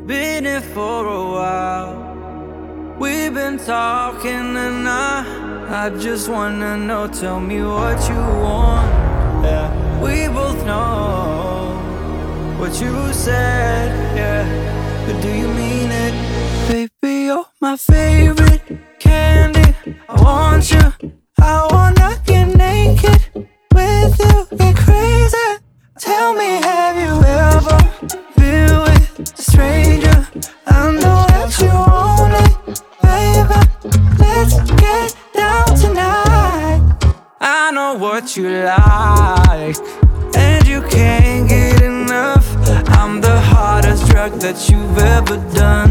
Been here for a while. We've been talking and I just wanna know, tell me what you want. Yeah, we both know what you said, yeah, but do you mean it? Baby, you're my favorite candy. I want you, I wanna get naked with you, get crazy. Tell me, have you ever been with a stranger? I know that you want it, baby. Let's get down tonight. I know what you like, and you can't get enough. I'm the hardest drug that you've ever done.